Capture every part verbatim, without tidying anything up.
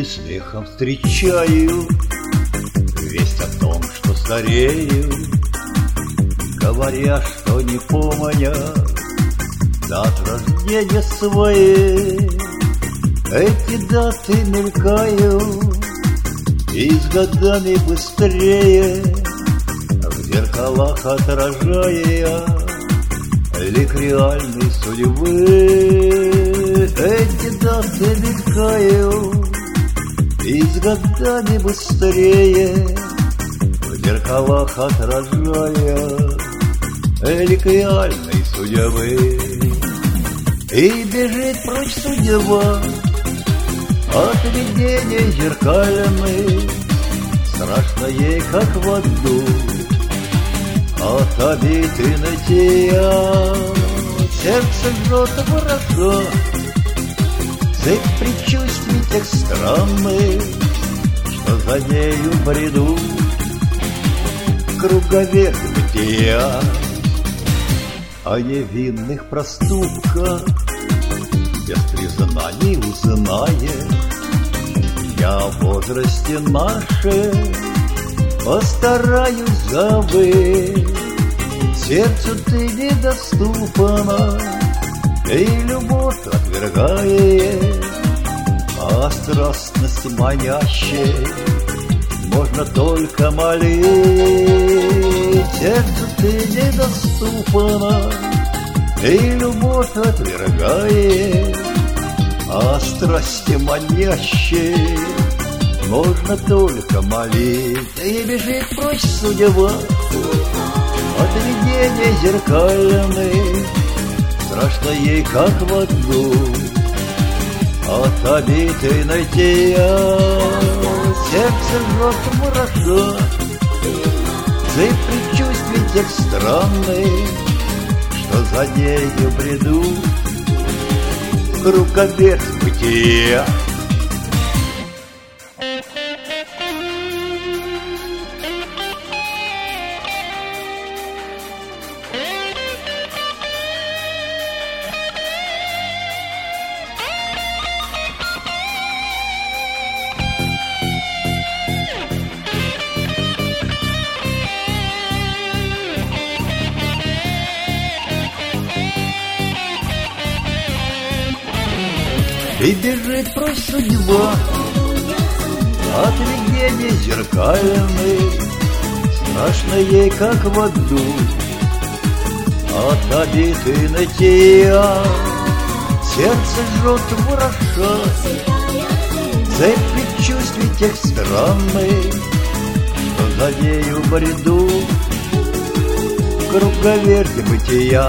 и смехом встречаю весть о том, что старею, говоря, что не помнят дат рождения своей. Эти даты мелькают и с годами быстрее, в зеркалах отражая лик реальной судьбы. Эти даты мелькают и с годами быстрее, в зеркалах отражая лик реальной судьбы. И бежит прочь судьба от видения зеркальных, страшно ей, как в аду, от обид и нытья. Сердце жжет врага, цепь предчувствий тех странных, что за нею бредут круговерт бытия. О невинных проступках без признаний узнаешь, я в возрасте нашем постараюсь забыть. Сердцу ты недоступна, и любовь отвергает, а страстности манящей можно только молить. Сердцу ты недоступна, и любовь отвергает, а страсти манящей можно только молить. И бежит прочь судьба от видения зеркальных, страшно ей, как в аду, от обид и нытья. Сердце жжет врага, цепь предчувствий тех странных, что за нею бредут круговерт бытия. И бежит прочь судьба от видения зеркальных, страшно ей, как в аду, от обид и нытья. Сердце жжет врага, цепь предчувствий тех странных, что за нею бредут круговерти бытия.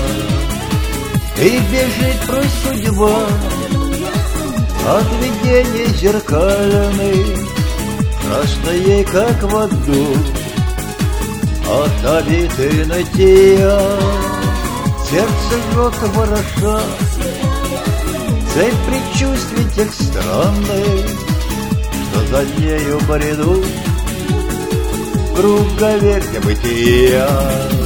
И бежит прочь судьба от видения зеркальных, страшно ей, как в аду, от обид и нытья. Сердце жжет врага, цепь предчувствий тех странных, что за нею бредут круговерти бытия.